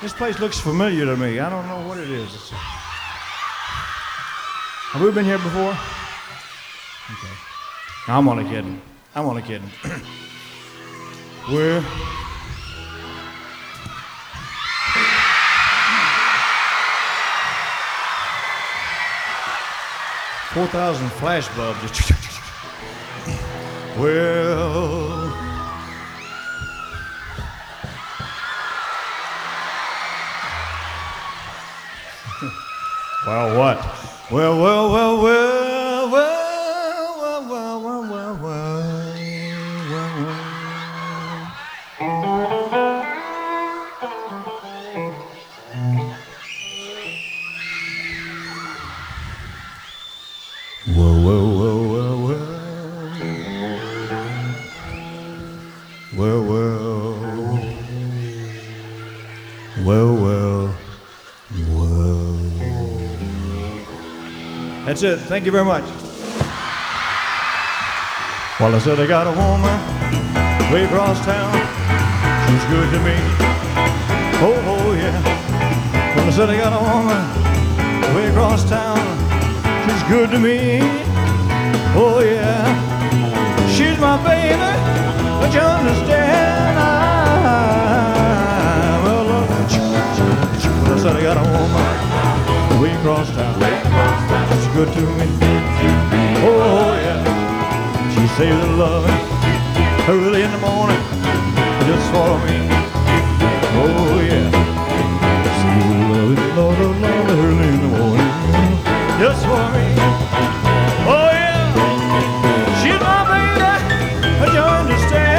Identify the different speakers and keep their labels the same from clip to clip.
Speaker 1: This place looks familiar to me. I don't know what it is. Have we been here before? Okay. I'm only kidding. I'm only kidding. We're 4,000 flash bulbs. Well, well, what? Well, well, well, well, well, well, well, well, well, well, well, well, well, well, well. Well, well, well, well, well. That's it. Thank you very much. Well, I said I got a woman way across town. She's good to me. Oh, oh, yeah. Well, I said I got a woman way across town. She's good to me. Oh, yeah. She's my baby. But you understand, I said I got a woman way across town. She's good to me. Oh yeah. She saves the loving early in the morning just for me. Oh yeah. Saves the loving, Lord, oh Lord, early in the morning just for me. Oh yeah. She's my baby, but you understand.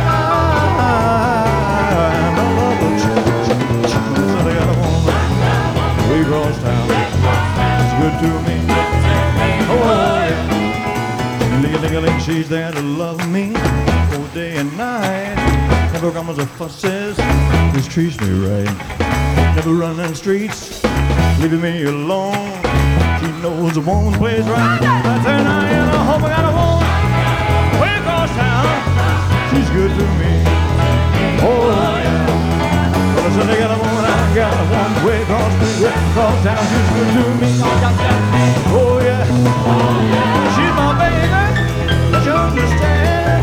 Speaker 1: Across town, it's good to me. Oh yeah, ling-a-ling-a-ling, she's there to love me all day and night. Never grumbles or fusses, just treats me right. Never running streets, leaving me alone. She knows the woman's place right. That's her night, and I hope I got a woman way across town. She's good to me. Oh yeah. Well, I said I got a woman, I got a woman way across town. She's good to me. Oh yeah, she's my baby. But you understand,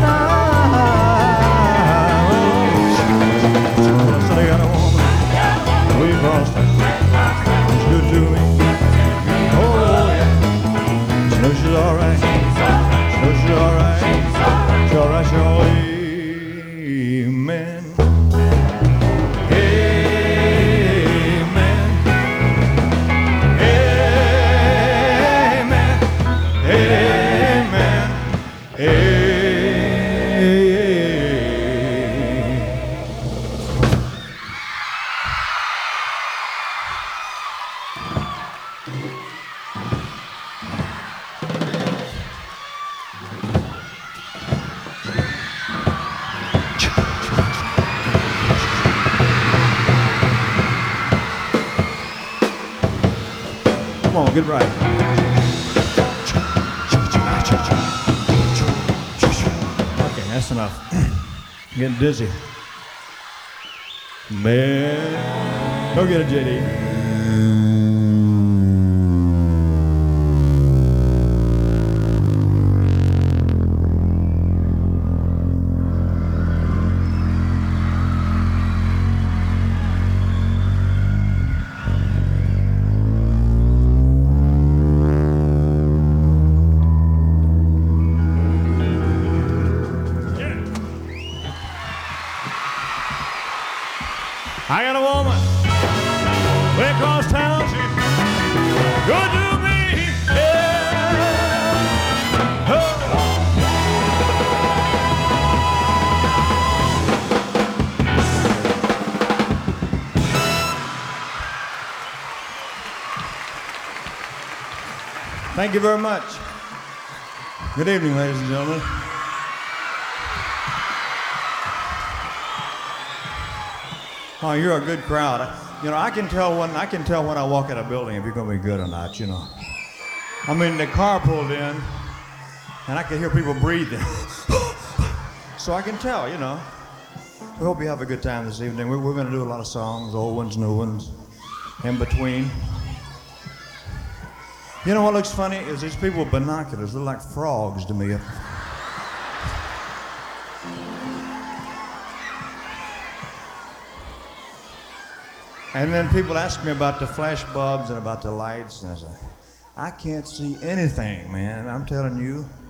Speaker 1: well, I said I got a woman way across town. She's good to me. Oh yeah, she knows she's all right. She knows she's all right. She's all right. She's all right. Amen. Come on, get right. Okay, that's enough. I'm getting dizzy. Man, go get it, JD. I got a woman way across town. She's good to me. Yeah. Oh. Thank you very much. Good evening, ladies and gentlemen. Oh, you're a good crowd. You know, I can tell when I walk in a building if you're gonna be good or not. You know, I mean, the car pulled in, and I could hear people breathing, so I can tell. You know, We hope you have a good time this evening. We're going to do a lot of songs, old ones, new ones, in between. You know what looks funny is these people with binoculars look like frogs to me. And then people ask me about the flash bulbs and about the lights, and I say, I can't see anything, man. I'm telling you,